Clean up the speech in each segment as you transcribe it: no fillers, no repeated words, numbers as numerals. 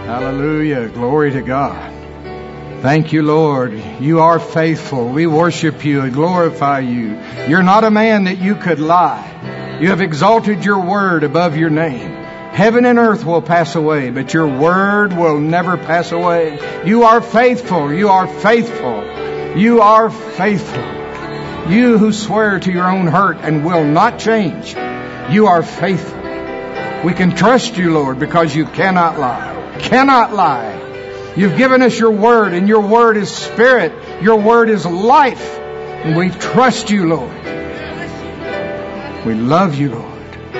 Hallelujah. Glory to God. Thank you, Lord. You are faithful. We worship you and glorify you. You're not a man that you could lie. You have exalted your word above your name. Heaven and earth will pass away, but your word will never pass away. You are faithful. You are faithful. You are faithful. You who swear to your own hurt and will not change. You are faithful. We can trust you, Lord, because you cannot lie. Cannot lie. You've given us your word, and your word is spirit. Your word is life. And we trust you, Lord. We love you, Lord.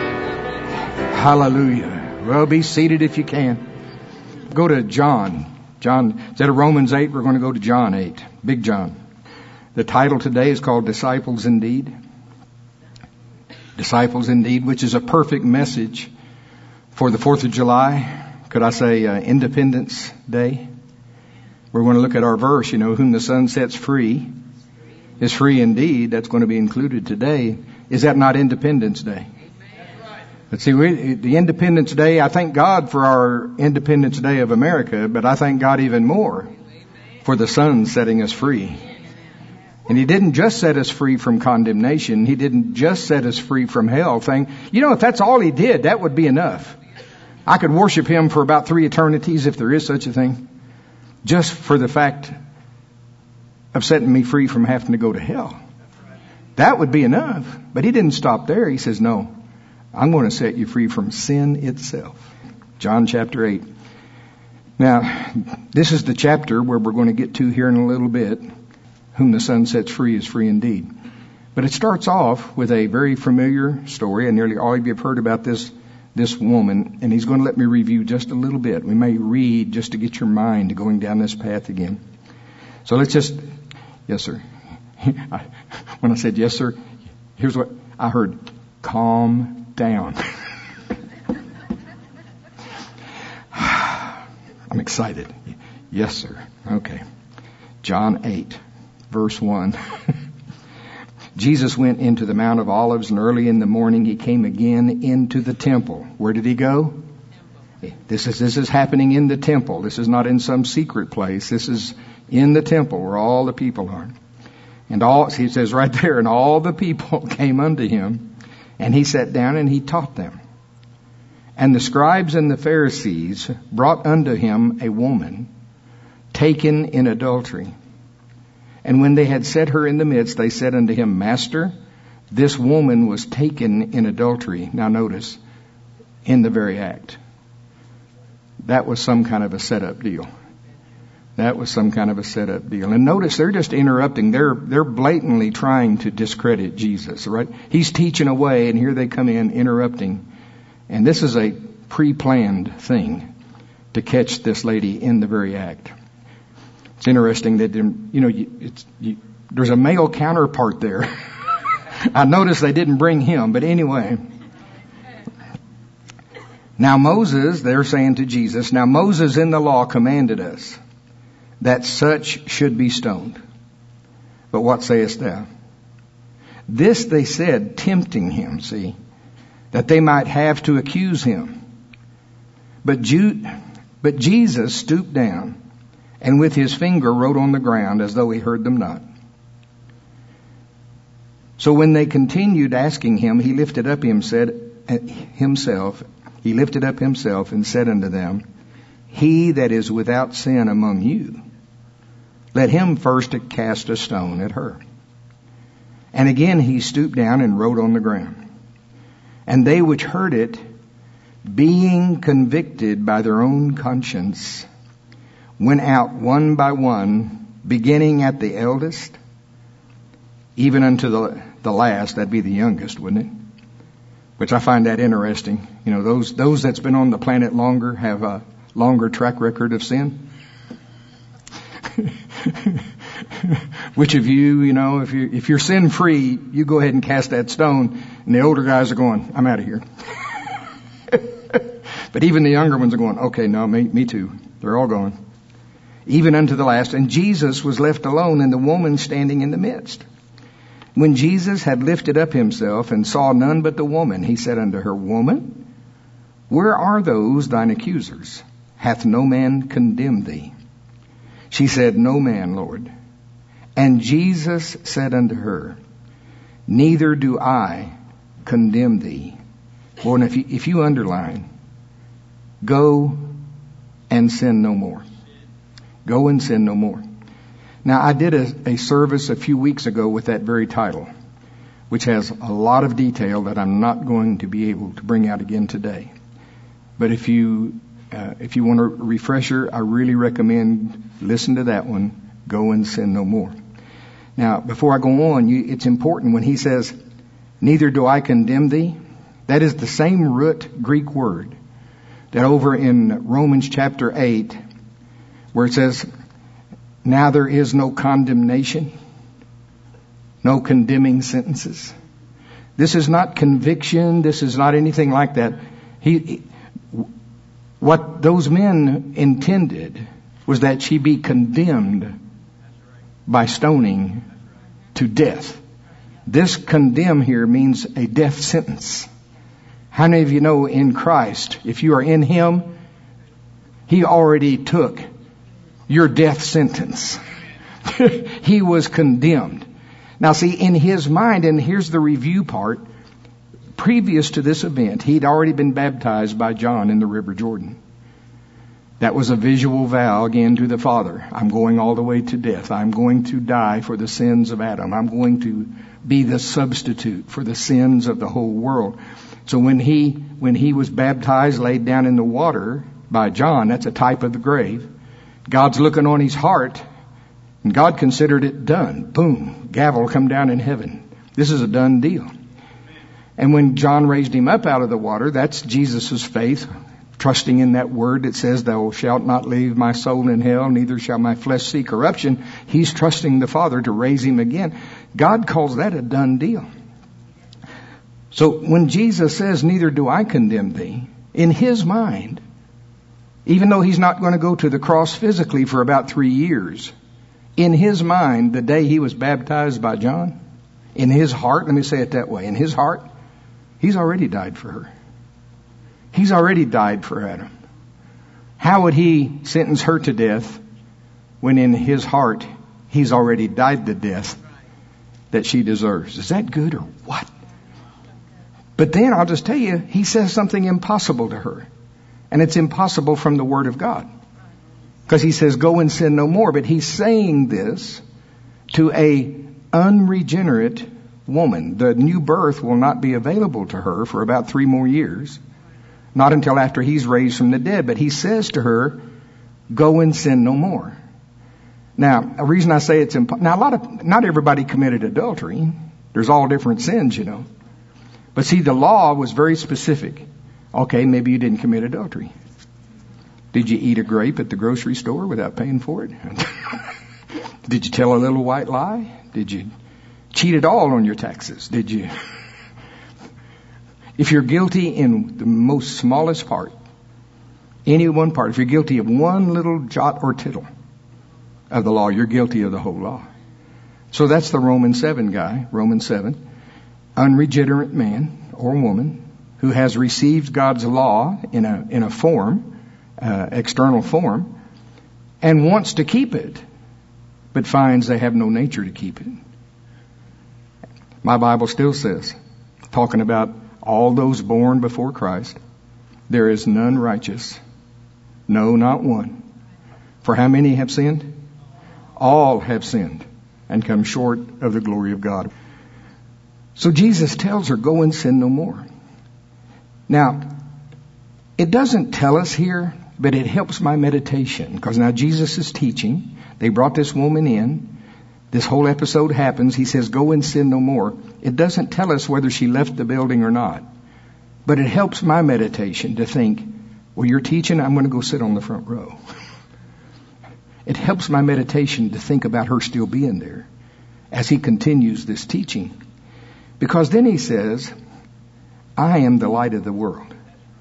Hallelujah. Well, be seated if you can. Go to John. Instead of Romans 8, we're going to go to John 8. Big John. The title today is called Disciples Indeed. Disciples Indeed, which is a perfect message for the 4th of July. Could I say Independence Day? We're going to look at our verse, whom the Son sets free is free indeed. That's going to be included today. Is that not Independence Day? Let's see, the Independence Day, I thank God for our Independence Day of America, but I thank God even more for the Son setting us free. And He didn't just set us free from condemnation. He didn't just set us free from hell. If that's all He did, that would be enough. I could worship Him for about 3 eternities, if there is such a thing, just for the fact of setting me free from having to go to hell. That would be enough. But He didn't stop there. He says, no, I'm going to set you free from sin itself. John chapter 8. Now, this is the chapter where we're going to get to here in a little bit. Whom the Son sets free is free indeed. But it starts off with a very familiar story, and nearly all of you have heard about this woman, and he's going to let me review just a little bit. We may read just to get your mind going down this path again. So let's just, yes, sir. When I said yes, sir, here's what I heard. Calm down. I'm excited. Yes, sir. Okay. John 8, verse 1. Jesus went into the Mount of Olives, and early in the morning He came again into the temple. Where did He go? This is happening in the temple. This is not in some secret place. This is in the temple where all the people are. And He says right there, and all the people came unto Him, and He sat down and He taught them. And the scribes and the Pharisees brought unto Him a woman taken in adultery. And when they had set her in the midst, they said unto Him, Master, this woman was taken in adultery. Now notice, in the very act. That was some kind of a setup deal. That was some kind of a setup deal. And notice they're just interrupting. They're blatantly trying to discredit Jesus, right? He's teaching away, and here they come in interrupting. And this is a pre-planned thing to catch this lady in the very act. It's interesting that, there's a male counterpart there. I noticed they didn't bring him, but anyway. Now Moses, they're saying to Jesus, now Moses in the law commanded us that such should be stoned. But what sayest thou? This they said, tempting Him, see, that they might have to accuse Him. But Jesus stooped down, and with His finger wrote on the ground as though He heard them not. So when they continued asking Him, He lifted up himself and said unto them, He that is without sin among you, let him first cast a stone at her. And again He stooped down and wrote on the ground. And they which heard it, being convicted by their own conscience, went out one by one, beginning at the eldest, even unto the last. That'd be the youngest, wouldn't it? Which I find that interesting. Those that's been on the planet longer have a longer track record of sin. Which of you, if you're sin free, you go ahead and cast that stone, and the older guys are going, I'm out of here. But even the younger ones are going, okay, no, me too. They're all going. Even unto the last. And Jesus was left alone, and the woman standing in the midst. When Jesus had lifted up Himself and saw none but the woman, He said unto her, Woman, where are those thine accusers? hath no man condemned thee? She said, No man, Lord. And Jesus said unto her, Neither do I condemn thee. Boy, and if you underline, go and sin no more. Go and sin no more. Now, I did a service a few weeks ago with that very title, which has a lot of detail that I'm not going to be able to bring out again today. But if you want a refresher, I really recommend listen to that one, Go and Sin No More. Now, before I go on, it's important when he says, Neither do I condemn thee. That is the same root Greek word that over in Romans chapter 8, where it says, Now there is no condemnation, no condemning sentences. This is not conviction. This is not anything like that. What those men intended was that she be condemned by stoning to death. This condemn here means a death sentence. How many of you know in Christ, if you are in Him, He already took your death sentence. He was condemned. Now see, in His mind, and here's the review part, previous to this event, He'd already been baptized by John in the River Jordan. That was a visual vow again to the Father. I'm going all the way to death. I'm going to die for the sins of Adam. I'm going to be the substitute for the sins of the whole world. So when he was baptized, laid down in the water by John, that's a type of the grave. God's looking on his heart, and God considered it done. Boom, gavel come down in heaven. This is a done deal. And when John raised him up out of the water, that's Jesus' faith, trusting in that word that says, Thou shalt not leave my soul in hell, neither shall my flesh see corruption. He's trusting the Father to raise him again. God calls that a done deal. So when Jesus says, Neither do I condemn thee, in his mind, even though he's not going to go to the cross physically for about 3 years, in his mind, the day he was baptized by John, in his heart, let me say it that way, in his heart, he's already died for her. He's already died for Adam. How would he sentence her to death when in his heart he's already died the death that she deserves? Is that good or what? But then I'll just tell you, he says something impossible to her. And it's impossible from the Word of God. Because he says, Go and sin no more. But he's saying this to a unregenerate woman. The new birth will not be available to her for about 3 more years. Not until after he's raised from the dead. But he says to her, Go and sin no more. Now, a reason I say it's not everybody committed adultery. There's all different sins, you know. But see, the law was very specific. Okay, maybe you didn't commit adultery. Did you eat a grape at the grocery store without paying for it? Did you tell a little white lie? Did you cheat at all on your taxes? Did you? If you're guilty in the most smallest part, any one part, if you're guilty of one little jot or tittle of the law, you're guilty of the whole law. So that's the Romans 7 guy, Romans 7. Unregenerate man or woman who has received God's law in a form, external form, and wants to keep it, but finds they have no nature to keep it. My Bible still says, talking about all those born before Christ, there is none righteous, no, not one. For how many have sinned? All have sinned and come short of the glory of God. So Jesus tells her, go and sin no more. Now, it doesn't tell us here, but it helps my meditation. Because now Jesus is teaching. They brought this woman in. This whole episode happens. He says, go and sin no more. It doesn't tell us whether she left the building or not. But it helps my meditation to think, well, you're teaching, I'm going to go sit on the front row. It helps my meditation to think about her still being there as he continues this teaching. Because then he says, I am the light of the world.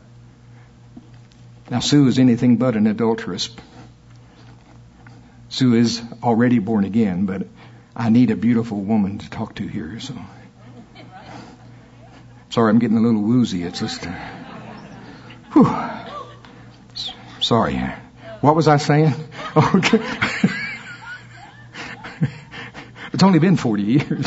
Now, Sue is anything but an adulteress. Sue is already born again, but I need a beautiful woman to talk to here. So, sorry, I'm getting a little woozy. It's just, Sorry. What was I saying? Okay. It's only been 40 years.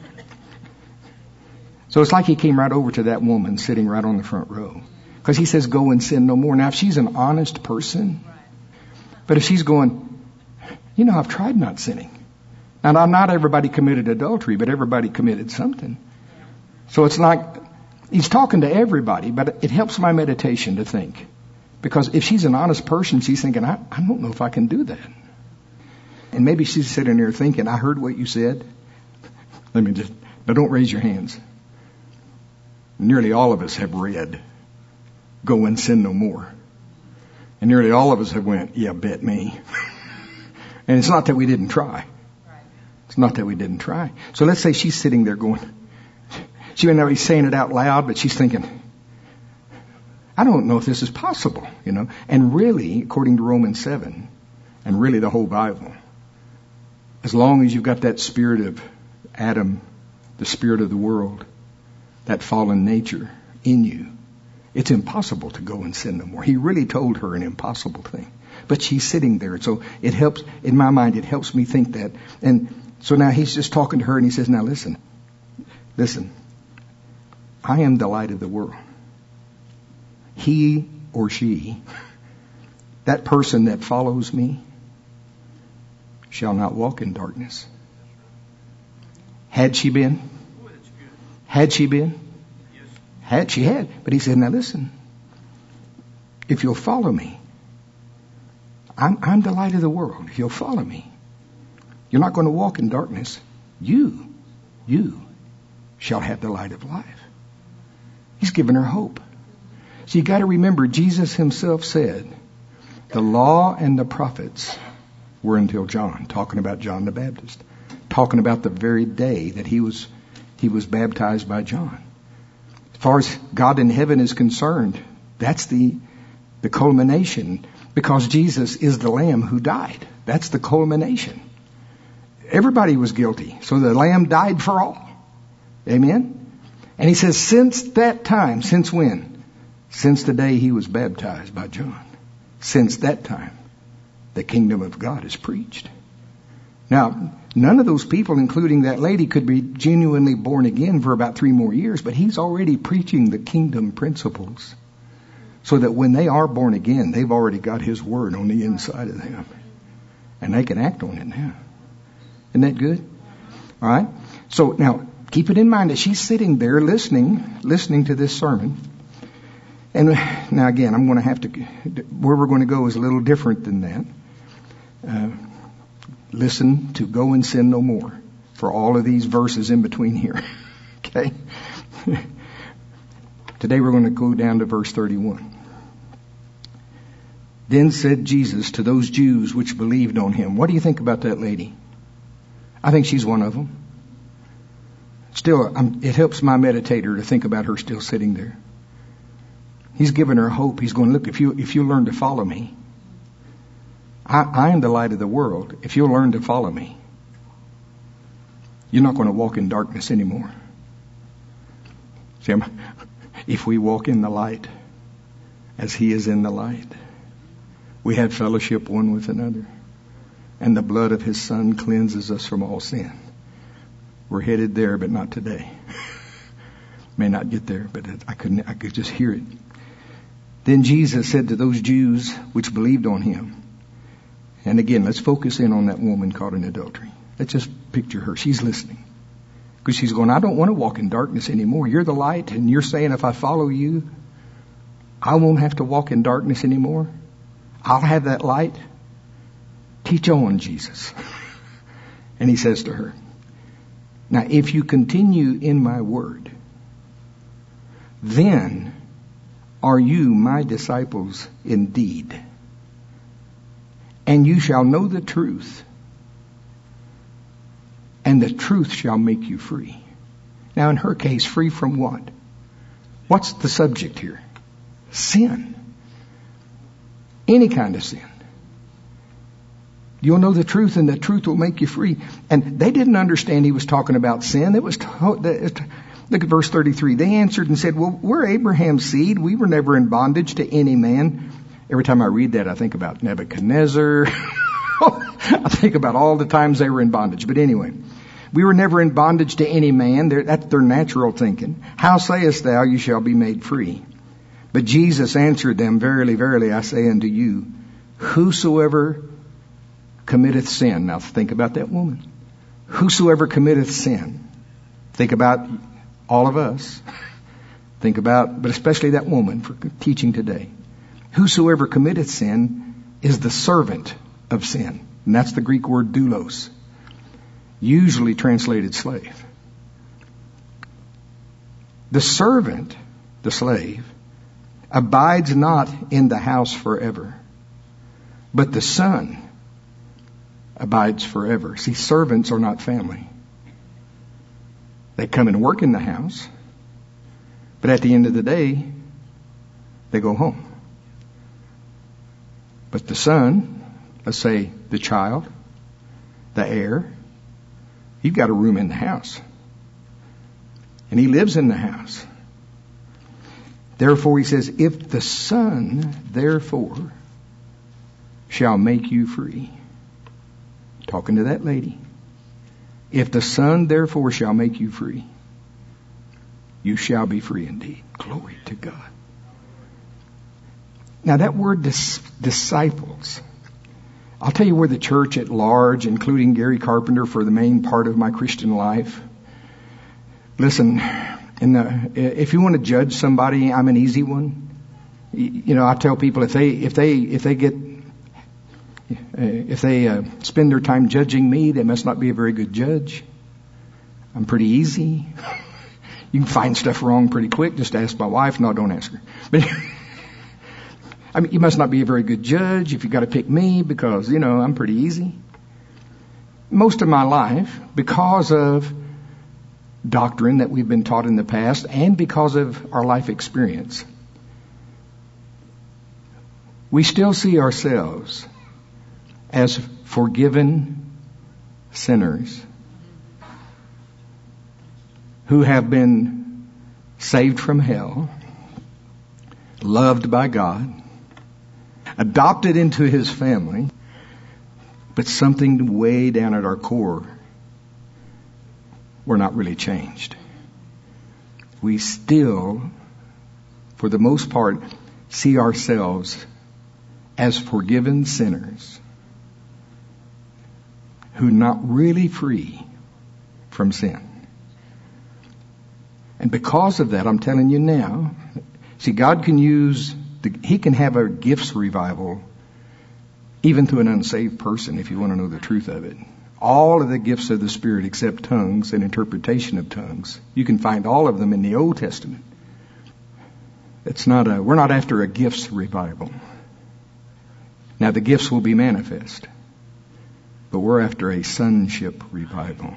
So it's like he came right over to that woman sitting right on the front row. Because he says, go and sin no more. Now, if she's an honest person, but if she's going, I've tried not sinning. Now, not everybody committed adultery, but everybody committed something. So it's like, he's talking to everybody, but it helps my meditation to think. Because if she's an honest person, she's thinking, I don't know if I can do that. And maybe she's sitting there thinking, I heard what you said. Now don't raise your hands. Nearly all of us have read, go and sin no more. And nearly all of us have went, yeah, bet me. And it's not that we didn't try. It's not that we didn't try. So let's say she's sitting there going, she may not be saying it out loud, but she's thinking, I don't know if this is possible, And really, according to Romans 7, and really the whole Bible, as long as you've got that spirit of Adam, the spirit of the world, that fallen nature in you, it's impossible to go and sin no more. He really told her an impossible thing. But she's sitting there. So it helps, in my mind, it helps me think that. And so now he's just talking to her and he says, now listen, I am the light of the world. He or she, that person that follows me, shall not walk in darkness. Had she been? She had. But he said, now listen, if you'll follow me, I'm the light of the world. If you'll follow me, you're not going to walk in darkness. You shall have the light of life. He's given her hope. So you got to remember, Jesus himself said, the law and the prophets were until John, talking about John the Baptist, talking about the very day that he was baptized by John. As far as God in heaven is concerned, that's the culmination, because Jesus is the Lamb who died. That's the culmination. Everybody was guilty, so the Lamb died for all. Amen? And he says, since that time, since when? Since the day he was baptized by John. Since that time, the kingdom of God is preached. Now, none of those people, including that lady, could be genuinely born again for about 3 more years, but he's already preaching the kingdom principles so that when they are born again, they've already got his word on the inside of them. And they can act on it now. Isn't that good? All right. So now, keep it in mind that she's sitting there listening to this sermon. And now again, I'm going to have to, where we're going to go is a little different than that. Listen to go and sin no more for all of these verses in between here. Okay? Today we're going to go down to verse 31. Then said Jesus to those Jews which believed on him. What do you think about that lady? I think she's one of them. Still, it helps my meditator to think about her still sitting there. He's given her hope. He's going, look, if you learn to follow me, I am the light of the world. If you'll learn to follow me, you're not going to walk in darkness anymore. See, if we walk in the light as he is in the light, we have fellowship one with another, and the blood of his son cleanses us from all sin. We're headed there, but not today. May not get there, but I could just hear it. Then Jesus said to those Jews which believed on him, and again, let's focus in on that woman caught in adultery. Let's just picture her. She's listening. Because she's going, I don't want to walk in darkness anymore. You're the light, and you're saying if I follow you, I won't have to walk in darkness anymore. I'll have that light. Teach on, Jesus. And he says to her, now if you continue in my word, then are you my disciples indeed. And you shall know the truth, and the truth shall make you free. Now in her case, free from what? What's the subject here? Sin. Any kind of sin. You'll know the truth, and the truth will make you free. And they didn't understand he was talking about sin. Look at verse 33. They answered and said, well, we're Abraham's seed. We were never in bondage to any man. Every time I read that, I think about Nebuchadnezzar. I think about all the times they were in bondage. But anyway, we were never in bondage to any man. That's their natural thinking. How sayest thou, you shall be made free? But Jesus answered them, Verily, verily, I say unto you, whosoever committeth sin. Now think about that woman. Whosoever committeth sin. Think about all of us. Think about, but especially that woman for teaching today. Whosoever committeth sin is the servant of sin. And that's the Greek word doulos, usually translated slave. The servant, the slave, abides not in the house forever, but the son abides forever. See, servants are not family. They come and work in the house, but at the end of the day, they go home. But the son, let's say the child, the heir, you've got a room in the house. And he lives in the house. Therefore, he says, if the Son, therefore, shall make you free. Talking to that lady. If the Son, therefore, shall make you free, you shall be free indeed. Glory to God. Now that word disciples, I'll tell you where the church at large, including Gary Carpenter for the main part of my Christian life. Listen, if you want to judge somebody, I'm an easy one. You know, I tell people if they spend their time judging me, they must not be a very good judge. I'm pretty easy. You can find stuff wrong pretty quick. Just ask my wife. No, don't ask her. But I mean, you must not be a very good judge if you got to pick me because, you know, I'm pretty easy. Most of my life, because of doctrine that we've been taught in the past and because of our life experience, we still see ourselves as forgiven sinners who have been saved from hell, loved by God, adopted into His family, but something way down at our core, we're not really changed. We still, for the most part, see ourselves as forgiven sinners who are not really free from sin. And because of that, I'm telling you now, see, God can use, He can have a gifts revival even to an unsaved person if you want to know the truth of it. All of the gifts of the Spirit except tongues and interpretation of tongues. You can find all of them in the Old Testament. We're not after a gifts revival. Now the gifts will be manifest, but we're after a sonship revival.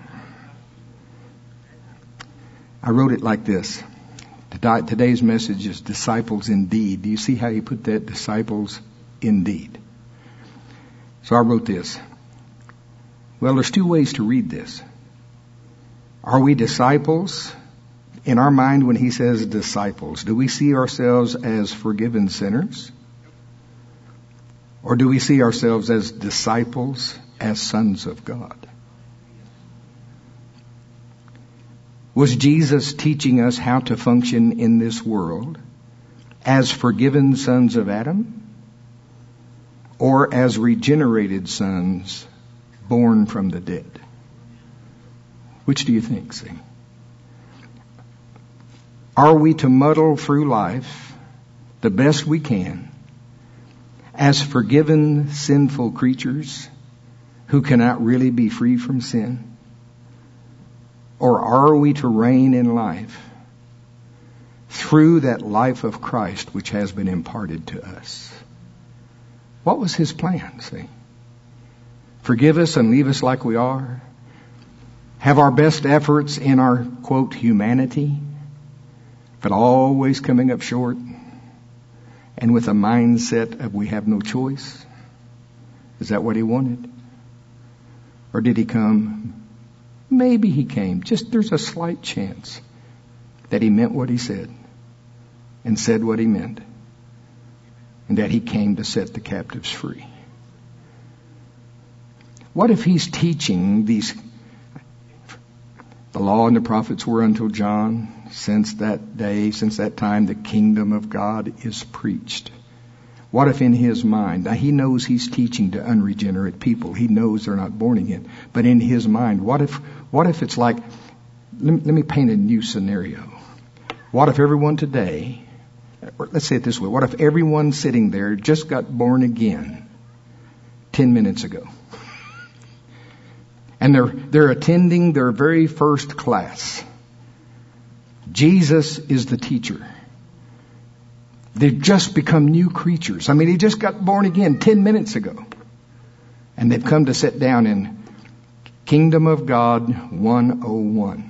I wrote it like this. Today's message is disciples indeed. Do you see how you put that? Disciples indeed. So I wrote this. Well, there's two ways to read this. Are we disciples? In our mind, when he says disciples, do we see ourselves as forgiven sinners? Or do we see ourselves as disciples, as sons of God? Was Jesus teaching us how to function in this world as forgiven sons of Adam or as regenerated sons born from the dead? Which do you think, see? Are we to muddle through life the best we can as forgiven sinful creatures who cannot really be free from sin? Or are we to reign in life through that life of Christ which has been imparted to us? What was His plan, see? Forgive us and leave us like we are. Have our best efforts in our, quote, humanity, but always coming up short and with a mindset of we have no choice. Is that what He wanted? Or did He come? Maybe He came. Just there's a slight chance that He meant what He said and said what He meant. and that He came to set the captives free. What if He's teaching these, the law and the prophets were until John, since that day, since that time, the kingdom of God is preached. What if in His mind, now He knows He's teaching to unregenerate people. He knows they're not born again. But in His mind, what if it's like, let me paint a new scenario. What if everyone today, let's say it this way, what if everyone sitting there just got born again 10 minutes ago? And they're attending their very first class. Jesus is the teacher. They've just become new creatures. I mean, he just got born again 10 minutes ago. And they've come to sit down in Kingdom of God 101.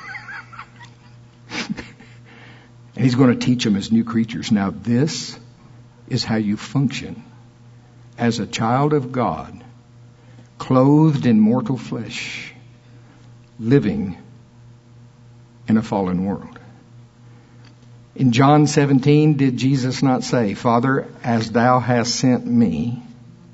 And He's going to teach them as new creatures. Now, this is how you function as a child of God, clothed in mortal flesh, living in a fallen world. In John 17, did Jesus not say, Father, as Thou hast sent me,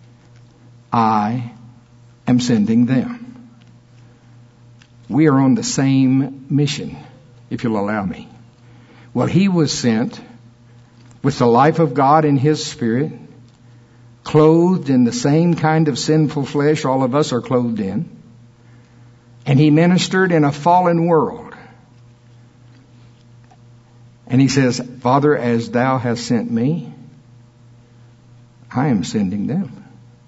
I am sending them. We are on the same mission, if you'll allow me. Well, He was sent with the life of God in His Spirit, clothed in the same kind of sinful flesh all of us are clothed in. And He ministered in a fallen world. And He says, Father, as Thou hast sent me, I am sending them.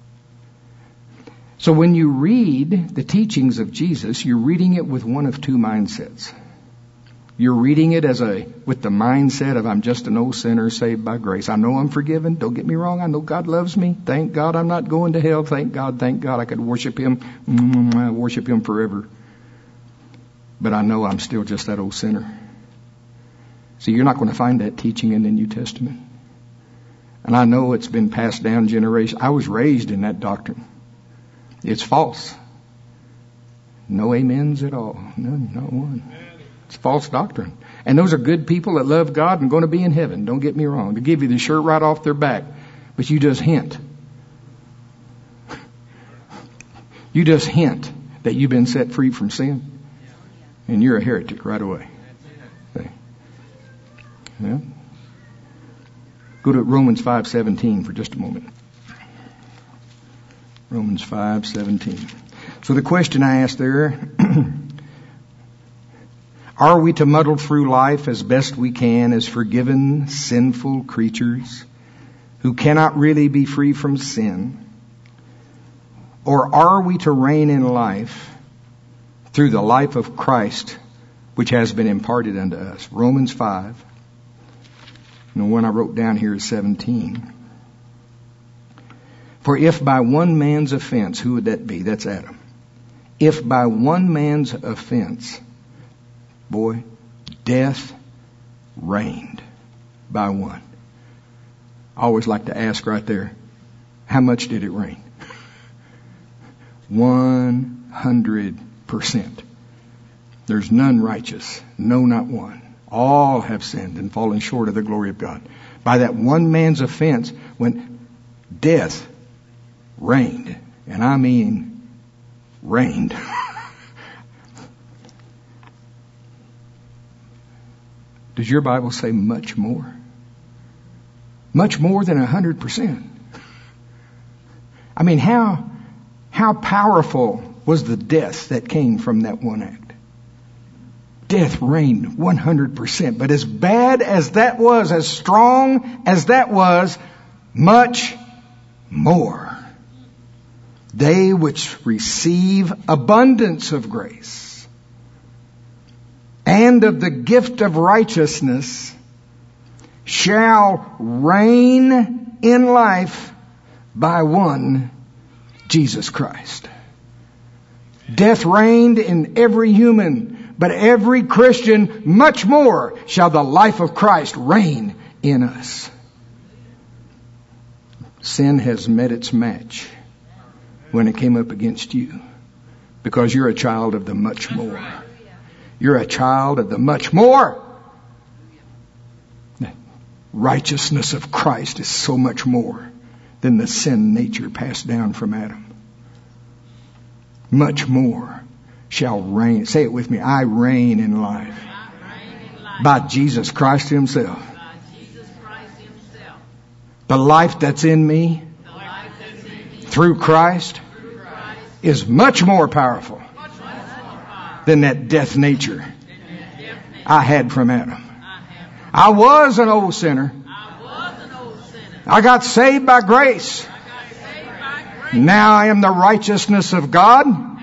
So when you read the teachings of Jesus, you're reading it with one of two mindsets. You're reading it with the mindset of, I'm just an old sinner saved by grace. I know I'm forgiven. Don't get me wrong. I know God loves me. Thank God I'm not going to hell. Thank God I could worship Him. I worship Him forever. But I know I'm still just that old sinner. See, you're not going to find that teaching in the New Testament. And I know it's been passed down generations. I was raised in that doctrine. It's false. No amens at all. None, not one. It's false doctrine. And those are good people that love God and going to be in heaven. Don't get me wrong. They give you the shirt right off their back. But you just hint. You just hint that you've been set free from sin. And you're a heretic right away. Okay. Yeah. Go to Romans 5:17 for just a moment. Romans 5:17. So the question I asked there, are we to muddle through life as best we can as forgiven, sinful creatures who cannot really be free from sin? Or are we to reign in life through the life of Christ, which has been imparted unto us? Romans 5. And the one I wrote down here is 17. For if by one man's offense, who would that be? That's Adam. If by one man's offense, boy, death reigned by one. I always like to ask right there, how much did it rain? 100%. There's none righteous, no, not one. All have sinned and fallen short of the glory of God. By that one man's offense, when death reigned, and I mean reigned. Does your Bible say much more? Much more than 100%. I mean, how powerful was the death that came from that one act? Death reigned 100%. But as bad as that was, as strong as that was, much more. They which receive abundance of grace and of the gift of righteousness shall reign in life by one, Jesus Christ. Death reigned in every human, but every Christian, much more shall the life of Christ reign in us. Sin has met its match when it came up against you, because you're a child of the much more. You're a child of the much more. righteousness of Christ is so much more than the sin nature passed down from Adam. Much more shall reign. Say it with me. I reign in life by Jesus Christ Himself. The life that's in me through Christ is much more powerful than that death nature I had from Adam. I was an old sinner. I got saved by grace. Now I am the righteousness of God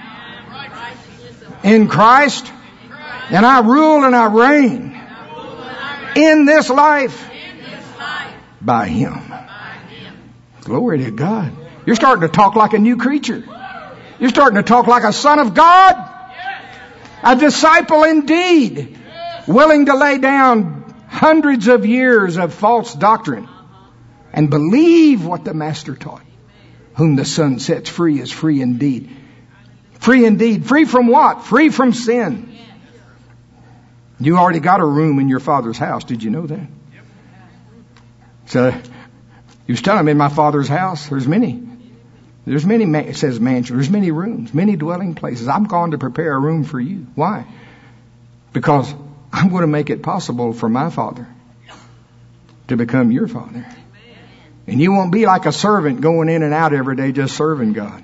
in Christ, and I rule and I reign in this life by Him. Glory to God. You're starting to talk like a new creature. You're starting to talk like a son of God. A disciple indeed, willing to lay down hundreds of years of false doctrine and believe what the Master taught. Whom the Son sets free is free indeed. Free indeed. Free from what? Free from sin. You already got a room in your Father's house. Did you know that? So, he was telling me in my Father's house, there's many, it says mansion, there's many rooms, many dwelling places. I'm going to prepare a room for you. Why? Because I'm going to make it possible for my Father to become your Father. And you won't be like a servant going in and out every day just serving God.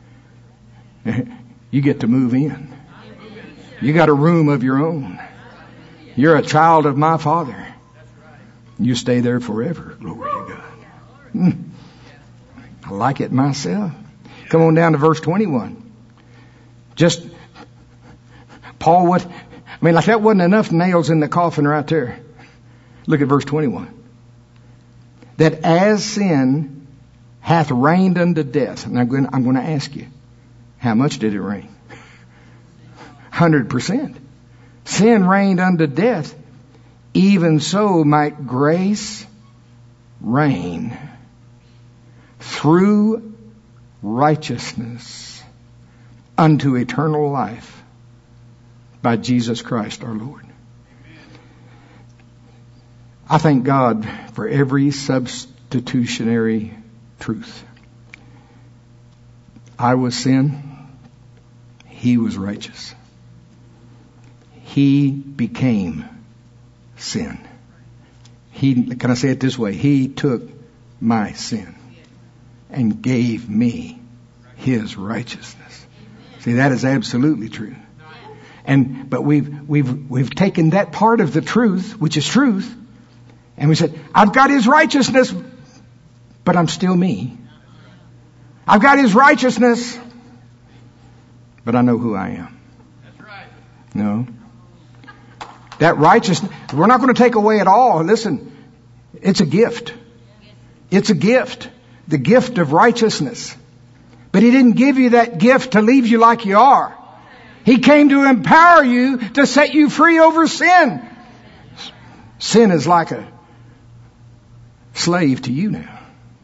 You get to move in. You got a room of your own. You're a child of my Father. You stay there forever. Glory to God. I like it myself. Come on down to verse 21. Just, Paul, like that wasn't enough nails in the coffin right there. Look at verse 21. That as sin hath reigned unto death. And I'm going to ask you, how much did it reign? 100%. Sin reigned unto death. Even so might grace reign through righteousness unto eternal life by Jesus Christ our Lord. I thank God for every substitutionary truth. I was sin. He was righteous. He became sin. Can I say it this way? He took my sin and gave me His righteousness. See, that is absolutely true. But we've taken that part of the truth, which is truth, and we said, I've got His righteousness, but I'm still me. I've got His righteousness, but I know who I am. That's right. No. That righteousness, we're not going to take away at all. Listen, it's a gift. It's a gift. The gift of righteousness. But He didn't give you that gift to leave you like you are. He came to empower you to set you free over sin. Sin is like a slave to you now.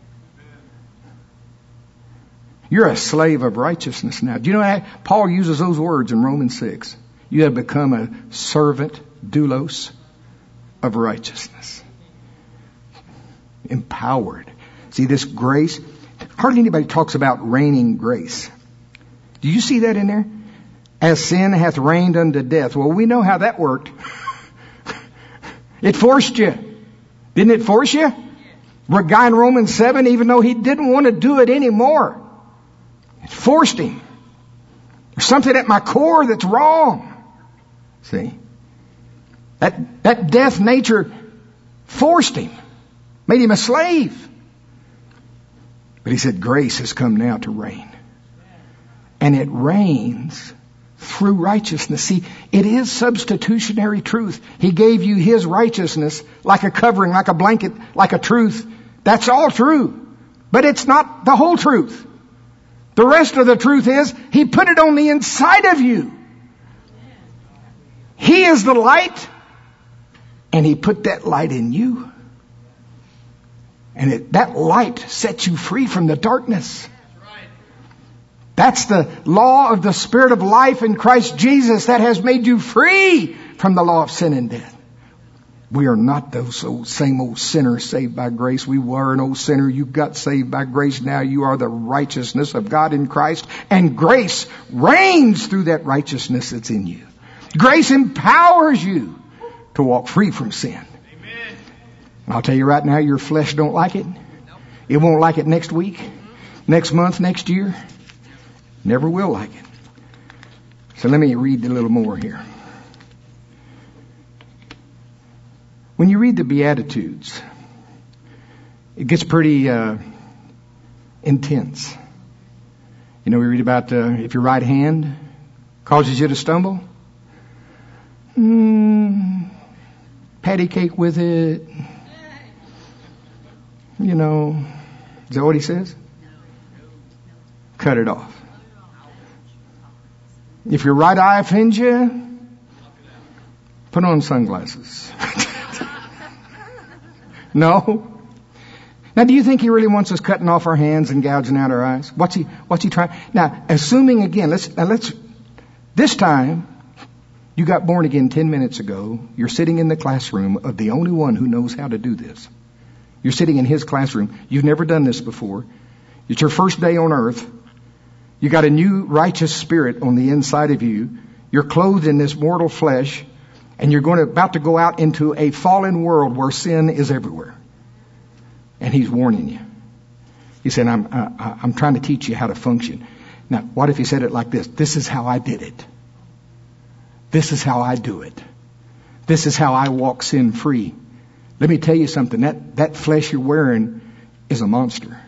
You're a slave of righteousness now. Do you know that? Paul uses those words in Romans 6. You have become a servant, doulos, of righteousness. Empowered. See, this grace, hardly anybody talks about reigning grace. Do you see that in there? As sin hath reigned unto death. Well, we know how that worked. It forced you. Didn't it force you? A guy in Romans 7, even though he didn't want to do it anymore, it forced him. There's something at my core that's wrong. See? That death nature forced him. Made him a slave. But he said, grace has come now to reign. And it reigns through righteousness. See, it is substitutionary truth. He gave you His righteousness like a covering, like a blanket, like a truth. That's all true. But it's not the whole truth. The rest of the truth is He put it on the inside of you. He is the light, and He put that light in you. And that light sets you free from the darkness. That's the law of the Spirit of life in Christ Jesus that has made you free from the law of sin and death. We are not those same old sinners saved by grace. We were an old sinner. You got saved by grace. Now you are the righteousness of God in Christ. And grace reigns through that righteousness that's in you. Grace empowers you to walk free from sin. Amen. I'll tell you right now, your flesh don't like it. It won't like it next week, next month, next year. Never will like it. So let me read a little more here. When you read the Beatitudes, it gets pretty intense. You know, we read about if your right hand causes you to stumble, patty cake with it. You know, is that what he says? Cut it off. If your right eye offends you, put on sunglasses. No. Now, do you think he really wants us cutting off our hands and gouging out our eyes? What's he trying? Now, assuming again, this time, you got born again 10 minutes ago. You're sitting in the classroom of the only one who knows how to do this. You're sitting in his classroom. You've never done this before. It's your first day on earth. You got a new righteous spirit on the inside of you. You're clothed in this mortal flesh. And you're about to go out into a fallen world where sin is everywhere. And he's warning you. He said, I'm trying to teach you how to function. Now, what if he said it like this? This is how I did it. This is how I do it. This is how I walk sin free. Let me tell you something. That flesh you're wearing is a monster.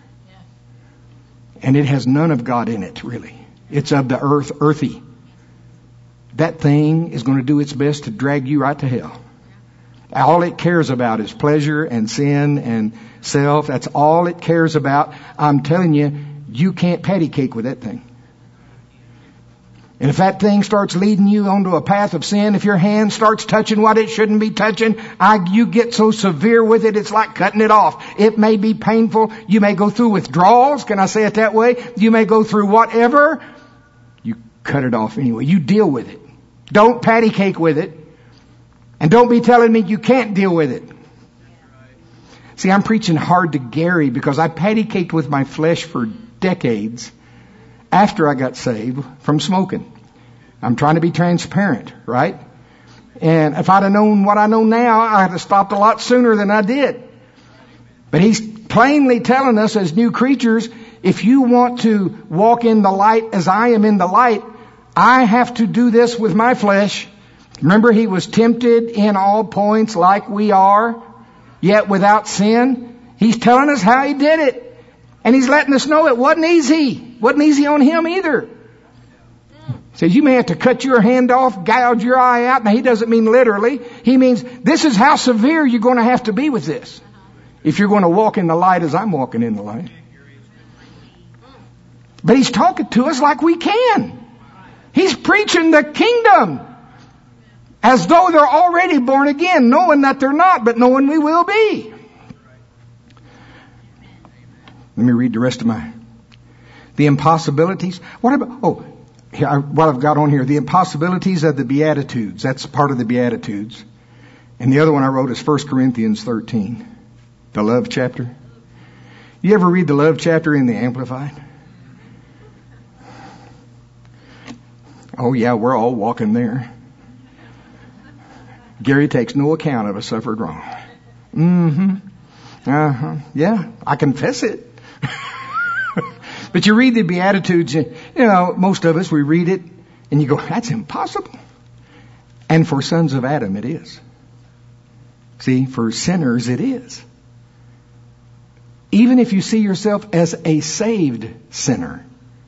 And it has none of God in it, really. It's of the earthy. That thing is going to do its best to drag you right to hell. All it cares about is pleasure and sin and self. That's all it cares about. I'm telling you, you can't patty cake with that thing. And if that thing starts leading you onto a path of sin, if your hand starts touching what it shouldn't be touching, you get so severe with it, it's like cutting it off. It may be painful. You may go through withdrawals. Can I say it that way? You may go through whatever. You cut it off anyway. You deal with it. Don't patty cake with it. And don't be telling me you can't deal with it. See, I'm preaching hard to Gary because I patty caked with my flesh for decades after I got saved from smoking. I'm trying to be transparent, right? And if I'd have known what I know now, I'd have stopped a lot sooner than I did. But he's plainly telling us as new creatures, if you want to walk in the light as I am in the light, I have to do this with my flesh. Remember, he was tempted in all points like we are, yet without sin. He's telling us how he did it. And he's letting us know it wasn't easy. It wasn't easy on him either. He says you may have to cut your hand off, gouge your eye out. Now, he doesn't mean literally. He means this is how severe you're going to have to be with this if you're going to walk in the light as I'm walking in the light. But he's talking to us like we can. He's preaching the kingdom as though they're already born again, knowing that they're not, but knowing we will be. Let me read the rest of the impossibilities. What about, what I've got on here, the impossibilities of the Beatitudes. That's part of the Beatitudes. And the other one I wrote is 1 Corinthians 13, the love chapter. You ever read the love chapter in the Amplified? Oh yeah, we're all walking there. Gary takes no account of a suffered wrong. Yeah, I confess it. But you read the Beatitudes, most of us, we read it and you go, that's impossible. And for sons of Adam, it is. See, for sinners, it is. Even if you see yourself as a saved sinner,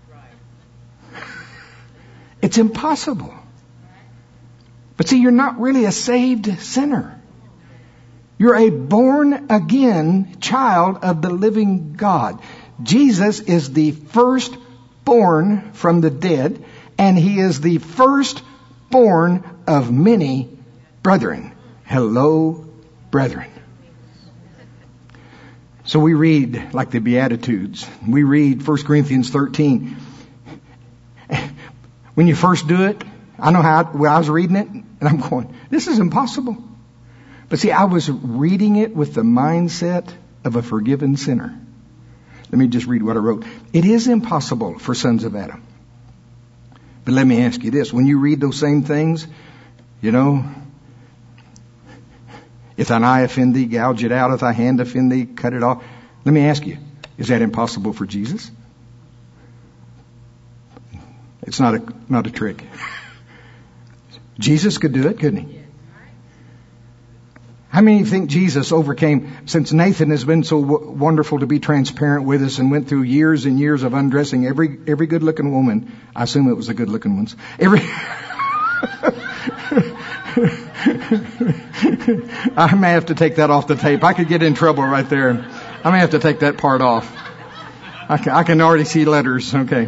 it's impossible. But see, you're not really a saved sinner. You're a born again child of the living God. Jesus is the firstborn from the dead, and he is the firstborn of many brethren. Hello, brethren. So we read like the Beatitudes. We read 1 Corinthians 13. When you first do it, I know how I was reading it, and I'm going, this is impossible. But see, I was reading it with the mindset of a forgiven sinner. Let me just read what I wrote. It is impossible for sons of Adam. But let me ask you this. When you read those same things, you know, if thine eye offend thee, gouge it out. If thy hand offend thee, cut it off. Let me ask you, is that impossible for Jesus? It's not a trick. Jesus could do it, couldn't he? How many think Jesus overcame, since Nathan has been so wonderful to be transparent with us and went through years and years of undressing every good looking woman. I assume it was the good looking ones. I may have to take that off the tape. I could get in trouble right there. I may have to take that part off. I can already see letters. Okay.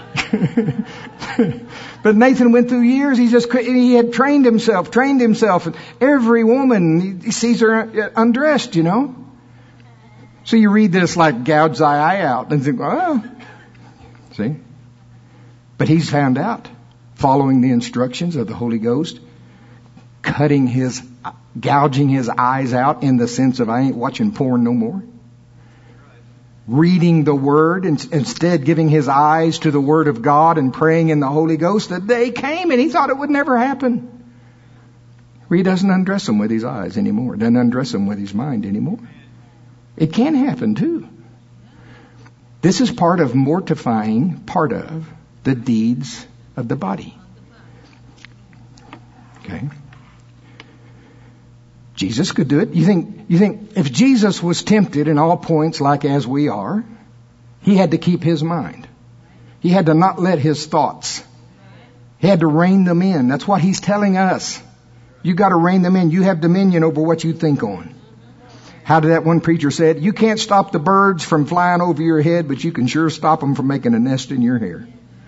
But Nathan went through years. He had trained himself. And every woman, he sees her undressed, you know. So you read this like gouge thy eye out and think, oh, see. But he's found out, following the instructions of the Holy Ghost, gouging his eyes out in the sense of I ain't watching porn no more. Reading the Word, and instead giving his eyes to the Word of God and praying in the Holy Ghost. The day came and he thought it would never happen. He doesn't undress them with his eyes anymore. Doesn't undress them with his mind anymore. It can happen too. This is part of the deeds of the body. Okay. Jesus could do it. You think if Jesus was tempted in all points like as we are, he had to keep his mind. He had to not let his thoughts. He had to rein them in. That's what he's telling us. You got to rein them in. You have dominion over what you think on. How did that one preacher said? You can't stop the birds from flying over your head, but you can sure stop them from making a nest in your hair.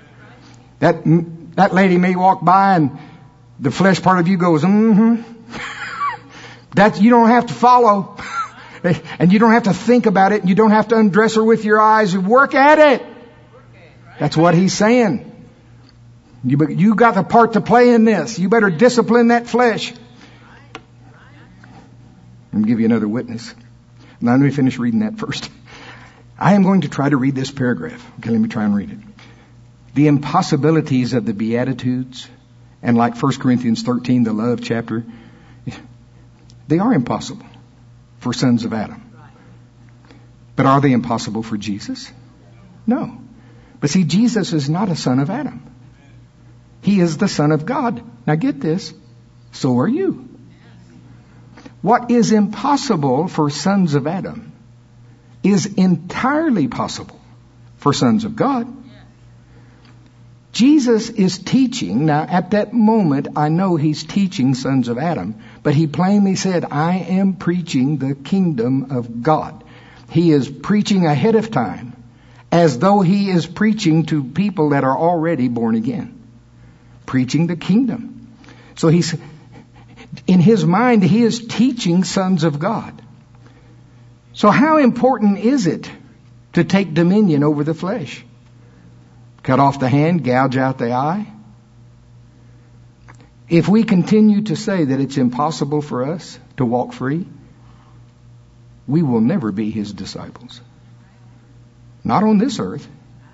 That lady may walk by and the flesh part of you goes, mm-hmm. You don't have to follow. And you don't have to think about it. You don't have to undress her with your eyes. Work at it. That's what he's saying. You got the part to play in this. You better discipline that flesh. Let me give you another witness. Now let me finish reading that first. I am going to try to read this paragraph. Okay, let me try and read it. The impossibilities of the Beatitudes, and like 1 Corinthians 13, the love chapter, they are impossible for sons of Adam. But are they impossible for Jesus? No. But see, Jesus is not a son of Adam. He is the Son of God. Now get this. So are you. What is impossible for sons of Adam is entirely possible for sons of God. Jesus is teaching. Now, at that moment, I know he's teaching sons of Adam, but he plainly said, I am preaching the kingdom of God. He is preaching ahead of time, as though he is preaching to people that are already born again. Preaching the kingdom. So in his mind, he is teaching sons of God. So how important is it to take dominion over the flesh? Cut off the hand, gouge out the eye. If we continue to say that it's impossible for us to walk free, we will never be his disciples. Not on this earth.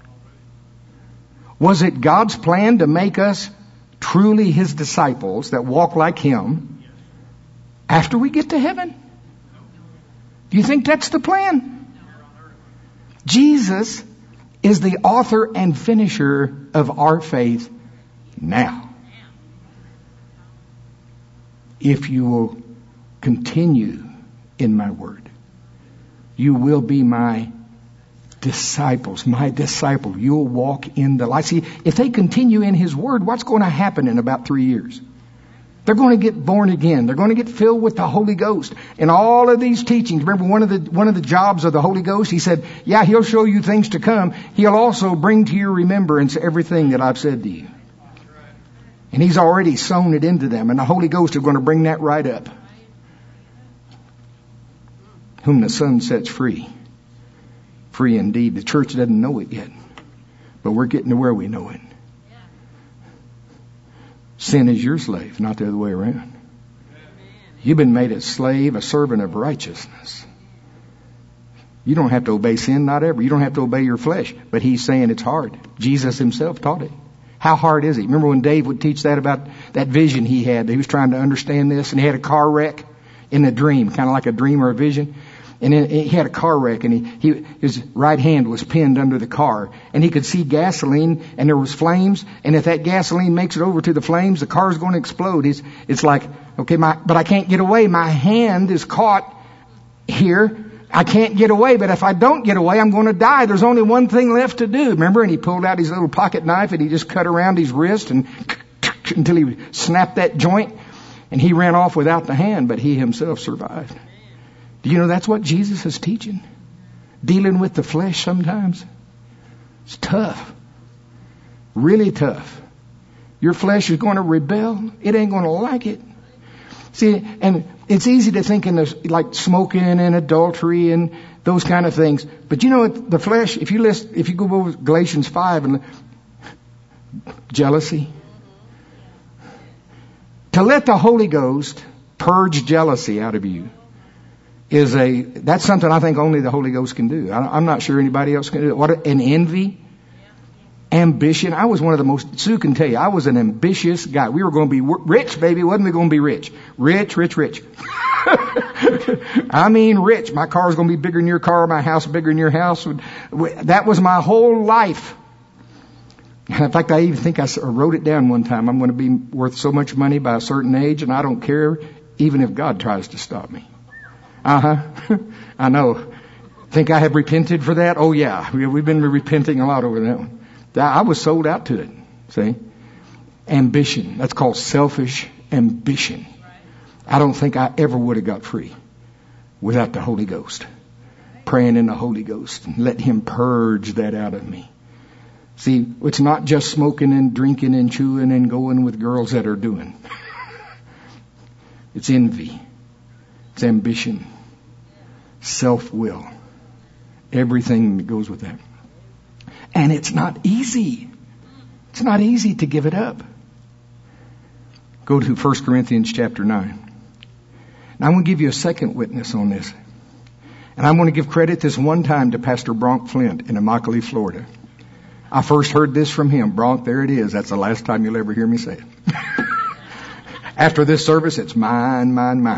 Was it God's plan to make us truly his disciples that walk like him after we get to heaven? Do you think that's the plan? Jesus is the author and finisher of our faith now. If you will continue in my word, you will be my disciples, my disciple. You'll walk in the light. See, if they continue in his word, what's going to happen in about 3 years? They're going to get born again. They're going to get filled with the Holy Ghost. And all of these teachings, remember one of the jobs of the Holy Ghost, he said, yeah, he'll show you things to come. He'll also bring to your remembrance everything that I've said to you. And he's already sown it into them. And the Holy Ghost is going to bring that right up. Whom the Son sets free. Free indeed. The church doesn't know it yet. But we're getting to where we know it. Sin is your slave, not the other way around. You've been made a slave, a servant of righteousness. You don't have to obey sin, not ever. You don't have to obey your flesh. But he's saying it's hard. Jesus himself taught it. How hard is it? Remember when Dave would teach that about that vision he had? He was trying to understand this, and he had a car wreck in a dream, kind of like a dream or a vision. And then he had a car wreck, and his right hand was pinned under the car, and he could see gasoline, and there was flames, and if that gasoline makes it over to the flames, the car's going to explode. It's like, okay, but I can't get away. My hand is caught here. I can't get away, but if I don't get away, I'm going to die. There's only one thing left to do. Remember? And he pulled out his little pocket knife, and he just cut around his wrist and until he snapped that joint, and he ran off without the hand, but he himself survived. Do you know that's what Jesus is teaching? Dealing with the flesh sometimes. It's tough. Really tough. Your flesh is going to rebel. It ain't going to like it. See, and it's easy to think in this, like smoking and adultery and those kind of things. But you know, the flesh, if you go over Galatians 5 and jealousy. To let the Holy Ghost purge jealousy out of you that's something I think only the Holy Ghost can do. I'm not sure anybody else can do it. An envy, ambition. I was one of the most, Sue can tell you, I was an ambitious guy. We were going to be rich, baby. Wasn't we going to be rich? Rich. I mean rich. My car was going to be bigger than your car. My house bigger than your house. That was my whole life. In fact, I even think I wrote it down one time. I'm going to be worth so much money by a certain age, and I don't care even if God tries to stop me. I know. Think I have repented for that? Oh yeah. We've been repenting a lot over that one. I was sold out to it. See? Ambition. That's called selfish ambition. I don't think I ever would have got free without the Holy Ghost. Praying in the Holy Ghost and let Him purge that out of me. See, it's not just smoking and drinking and chewing and going with girls that are doing. It's envy. It's ambition. Self-will. Everything that goes with that. And it's not easy. It's not easy to give it up. Go to 1 Corinthians chapter 9. Now I'm going to give you a second witness on this. And I'm going to give credit this one time to Pastor Bronk Flint in Immokalee, Florida. I first heard this from him. Bronk, there it is. That's the last time you'll ever hear me say it. After this service, it's mine.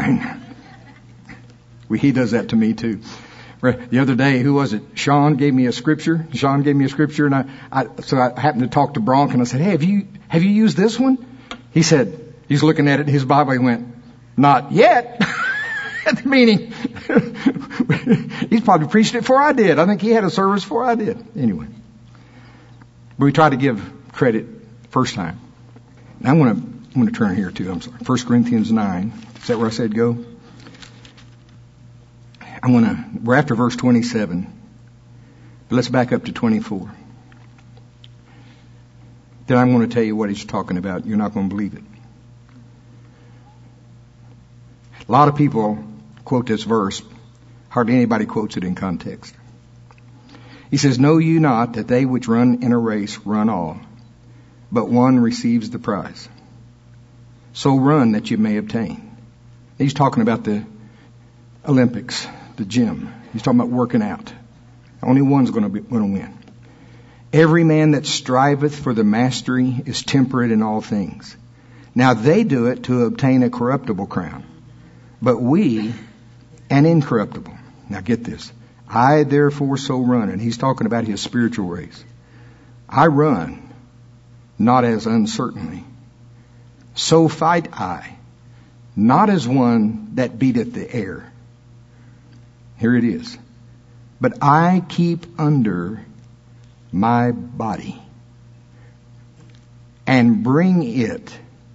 He does that to me too. The other day, who was it? Sean gave me a scripture. And I happened to talk to Bronk, and I said, "Hey, have you used this one?" He said, he's looking at it in his Bible. He went, "Not yet." Meaning, he's probably preached it before I did. I think he had a service before I did. Anyway, but we try to give credit first time. Now I'm going to turn here too. I'm sorry. 1 Corinthians 9. Is that where I said go? We're after verse 27. But let's back up to 24. Then I'm going to tell you what he's talking about. You're not going to believe it. A lot of people quote this verse. Hardly anybody quotes it in context. He says, "Know you not that they which run in a race run all, but one receives the prize? So run that you may obtain." He's talking about the Olympics, the gym. He's talking about working out. Only one's going to win. "Every man that striveth for the mastery is temperate in all things. Now they do it to obtain a corruptible crown, but we an incorruptible." Now get this. "I therefore so run," and he's talking about his spiritual race. "I run, not as uncertainly. So fight I, not as one that beateth the air." Here it is. "But I keep under my body and bring it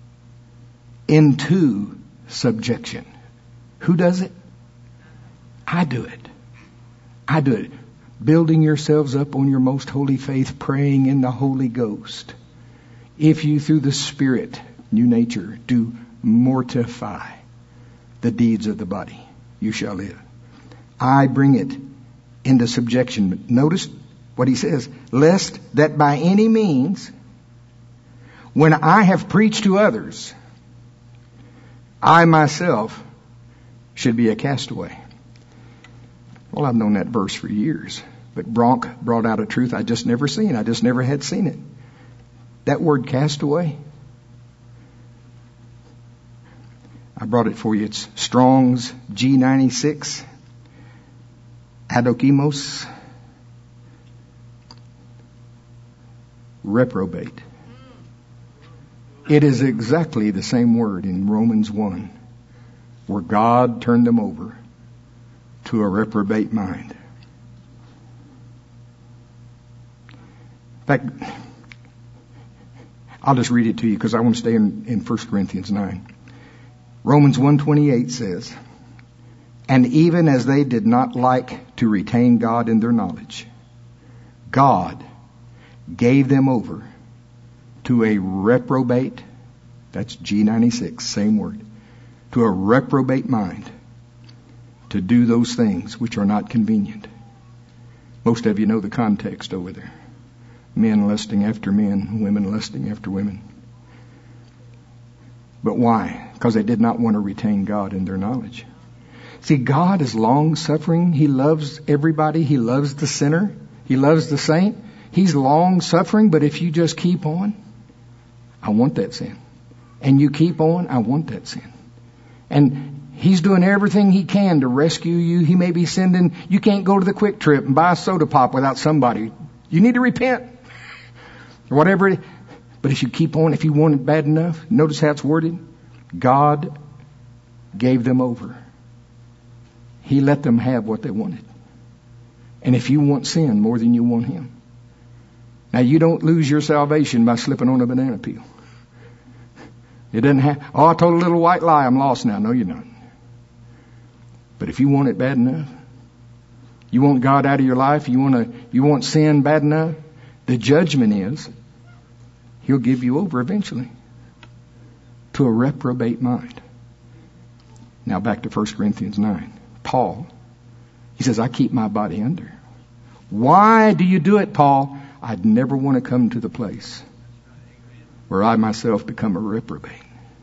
into subjection." Who does it? I do it. I do it. Building yourselves up on your most holy faith, praying in the Holy Ghost. If you through the Spirit, new nature, do mortify the deeds of the body, you shall live. I bring it into subjection. But notice what he says. "Lest that by any means, when I have preached to others, I myself should be a castaway. Well, I've known that verse for years, but Bronk brought out a truth I just never seen. I just never had seen it. That word castaway, I brought it for you. It's Strong's G96, adokimos, reprobate. It is exactly the same word in Romans 1, where God turned them over to a reprobate mind. In fact, I'll just read it to you because I want to stay in 1 Corinthians 9. Romans 1:28 says, and even as they did not like to retain God in their knowledge, God gave them over to a reprobate, that's G96, same word, to a reprobate mind to do those things which are not convenient. Most of you know the context over there. Men lusting after men, women lusting after women. But why? Because they did not want to retain God in their knowledge. See, God is long-suffering. He loves everybody. He loves the sinner. He loves the saint. He's long-suffering, but if you just keep on, I want that sin. And you keep on, I want that sin. And He's doing everything He can to rescue you. He may be sending, you can't go to the Quick Trip and buy a soda pop without somebody. You need to repent. Or whatever it is. But if you keep on, if you want it bad enough, notice how it's worded. God gave them over. He let them have what they wanted. And if you want sin more than you want Him. Now you don't lose your salvation by slipping on a banana peel. It doesn't have, I told a little white lie, I'm lost now. No, you're not. But if you want it bad enough, you want God out of your life, you want sin bad enough, the judgment is, He'll give you over eventually to a reprobate mind. Now back to 1 Corinthians 9. Paul, he says, I keep my body under. Why do you do it, Paul? I'd never want to come to the place where I myself become a reprobate.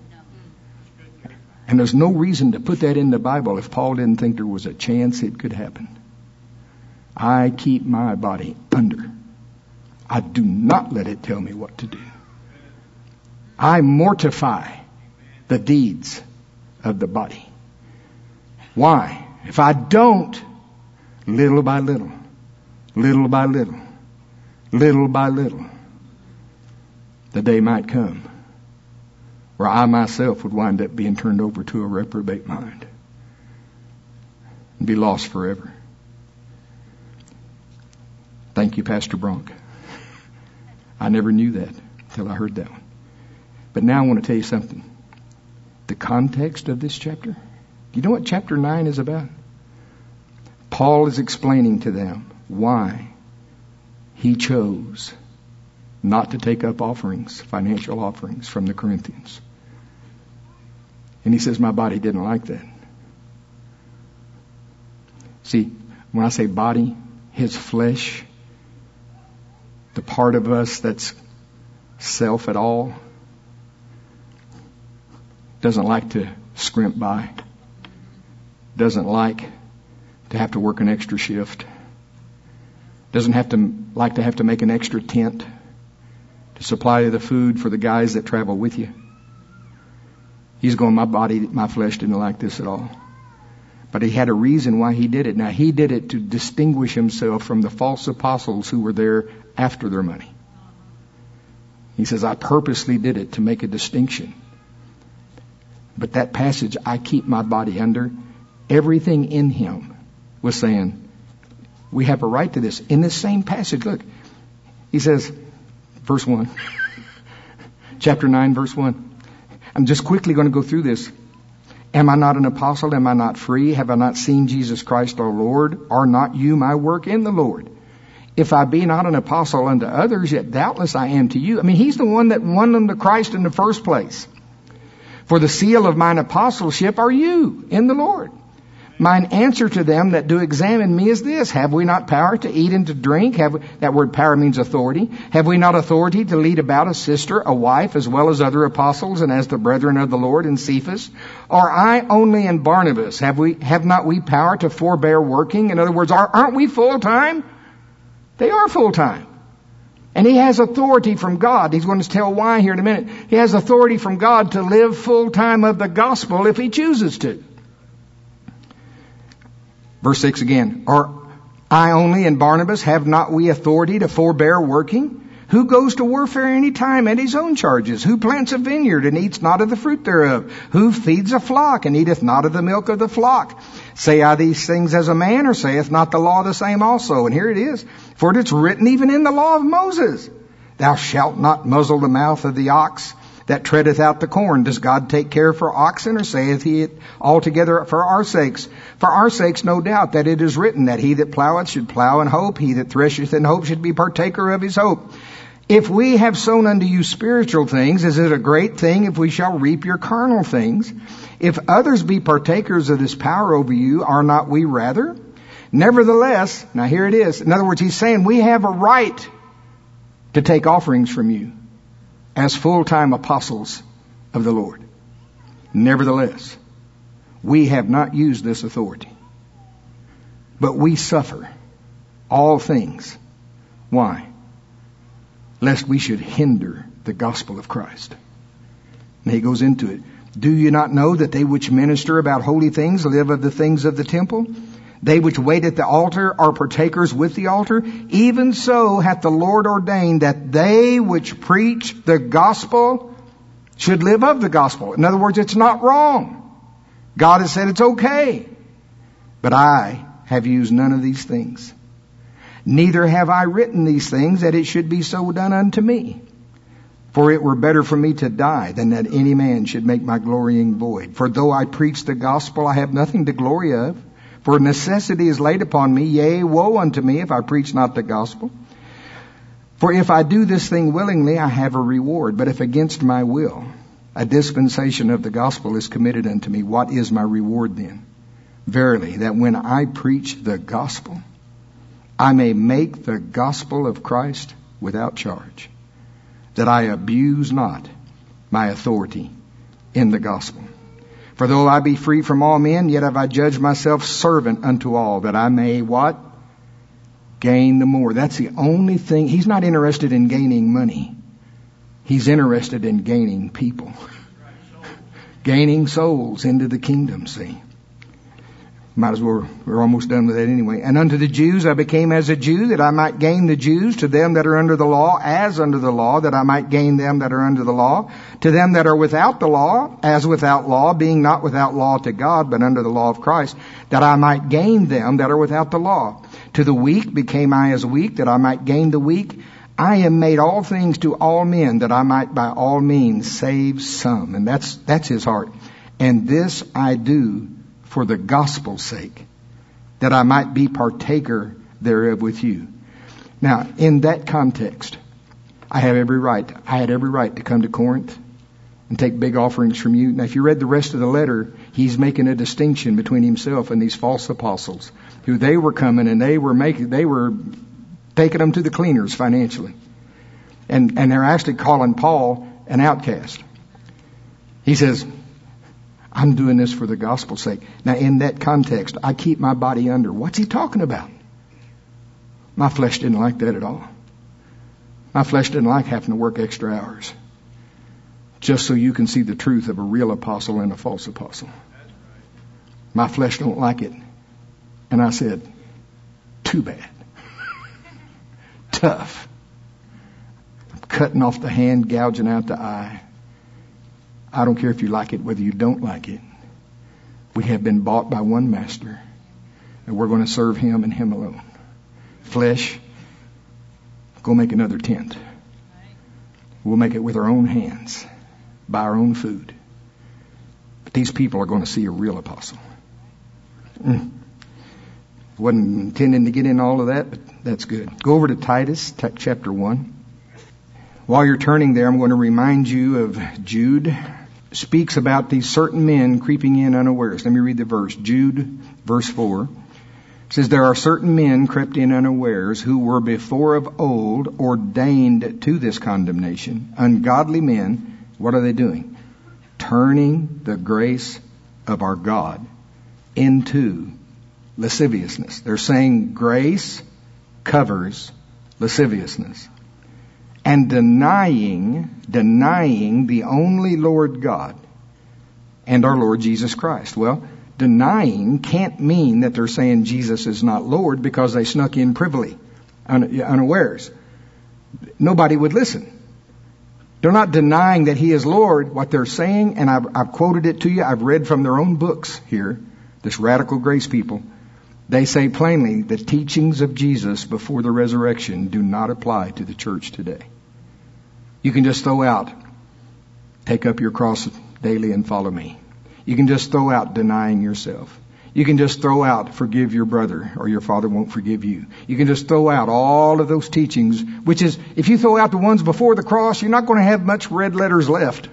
And there's no reason to put that in the Bible if Paul didn't think there was a chance it could happen. I keep my body under. I do not let it tell me what to do. I mortify the deeds of the body. Why? If I don't, little by little, little by little, little by little, the day might come where I myself would wind up being turned over to a reprobate mind and be lost forever. Thank you, Pastor Bronk. I never knew that until I heard that one. But now I want to tell you something. The context of this chapter, you know what chapter 9 is about? Paul is explaining to them why he chose not to take up offerings, financial offerings from the Corinthians. And he says, my body didn't like that. See, when I say body, his flesh, the part of us that's self at all, doesn't like to scrimp by, doesn't like to have to work an extra shift, doesn't like to have to make an extra tent to supply the food for the guys that travel with you. He's going, my flesh didn't like this at all. But he had a reason why he did it. Now, he did it to distinguish himself from the false apostles who were there after their money. He says, I purposely did it to make a distinction. But that passage, I keep my body under, everything in him was saying, we have a right to this. In this same passage, look, he says, verse 1, chapter 9, verse 1. I'm just quickly going to go through this. Am I not an apostle? Am I not free? Have I not seen Jesus Christ our Lord? Are not you my work in the Lord? If I be not an apostle unto others, yet doubtless I am to you. I mean, he's the one that won them to Christ in the first place. For the seal of mine apostleship are you in the Lord. Mine answer to them that do examine me is this: have we not power to eat and to drink? That word power means authority. Have we not authority to lead about a sister, a wife, as well as other apostles, and as the brethren of the Lord, and Cephas? Or I only and Barnabas? Have not we power to forbear working? In other words, aren't we full time? They are full time. And he has authority from God. He's going to tell why here in a minute. He has authority from God to live full time of the gospel if he chooses to. Verse 6 again. Or I only and Barnabas, have not we authority to forbear working? Who goes to warfare any time at his own charges? Who plants a vineyard and eats not of the fruit thereof? Who feeds a flock and eateth not of the milk of the flock? Say I these things as a man, or saith not the law the same also? And here it is. For it's written even in the law of Moses, thou shalt not muzzle the mouth of the ox that treadeth out the corn. Does God take care for oxen, or saith he it altogether for our sakes? For our sakes, no doubt, that it is written that he that ploweth should plow in hope, he that thresheth in hope should be partaker of his hope. If we have sown unto you spiritual things, is it a great thing if we shall reap your carnal things? If others be partakers of this power over you, are not we rather? Nevertheless, now here it is. In other words, he's saying we have a right to take offerings from you as full-time apostles of the Lord. Nevertheless, we have not used this authority, but we suffer all things. Why? Lest we should hinder the gospel of Christ. And he goes into it. Do you not know that they which minister about holy things live of the things of the temple? They which wait at the altar are partakers with the altar. Even so hath the Lord ordained that they which preach the gospel should live of the gospel. In other words, it's not wrong. God has said it's okay. But I have used none of these things. Neither have I written these things that it should be so done unto me. For it were better for me to die than that any man should make my glorying void. For though I preach the gospel, I have nothing to glory of. For necessity is laid upon me, yea, woe unto me if I preach not the gospel. For if I do this thing willingly, I have a reward. But if against my will, a dispensation of the gospel is committed unto me, what is my reward then? Verily, that when I preach the gospel, I may make the gospel of Christ without charge, that I abuse not my authority in the gospel. For though I be free from all men, yet have I judged myself servant unto all, that I may what? Gain the more. That's the only thing. He's not interested in gaining money. He's interested in gaining people. Gaining souls into the kingdom, see. Might as well, we're almost done with that anyway. And unto the Jews I became as a Jew, that I might gain the Jews. To them that are under the law, as under the law, that I might gain them that are under the law. To them that are without the law, as without law, being not without law to God, but under the law of Christ, that I might gain them that are without the law. To the weak became I as weak, that I might gain the weak. I am made all things to all men, that I might by all means save some. And that's his heart. And this I do for the gospel's sake, that I might be partaker thereof with you. Now, in that context, I had every right to come to Corinth and take big offerings from you. Now, if you read the rest of the letter, he's making a distinction between himself and these false apostles, who they were coming and they were taking them to the cleaners financially. And they're actually calling Paul an outcast. He says, I'm doing this for the gospel's sake. Now, in that context, I keep my body under. What's he talking about? My flesh didn't like that at all. My flesh didn't like having to work extra hours, just so you can see the truth of a real apostle and a false apostle. My flesh don't like it. And I said, too bad. Tough. I'm cutting off the hand, gouging out the eye. I don't care if you like it, whether you don't like it. We have been bought by one master, and we're going to serve him and him alone. Flesh, go make another tent. We'll make it with our own hands, buy our own food. But these people are going to see a real apostle. Wasn't intending to get in all of that, but that's good. Go over to Titus, chapter 1. While you're turning there, I'm going to remind you of Jude. speaks about these certain men creeping in unawares. Let me read the verse. Jude, verse 4. It says, there are certain men crept in unawares who were before of old ordained to this condemnation. Ungodly men, what are they doing? Turning the grace of our God into lasciviousness. They're saying grace covers lasciviousness. And denying the only Lord God and our Lord Jesus Christ. Well, denying can't mean that they're saying Jesus is not Lord because they snuck in privily, unawares. Nobody would listen. They're not denying that He is Lord. What they're saying, and I've quoted it to you, I've read from their own books here, this radical grace people. They say plainly the teachings of Jesus before the resurrection do not apply to the church today. You can just throw out, take up your cross daily and follow me. You can just throw out denying yourself. You can just throw out forgive your brother or your father won't forgive you. You can just throw out all of those teachings, which is, if you throw out the ones before the cross, you're not going to have much red letters left.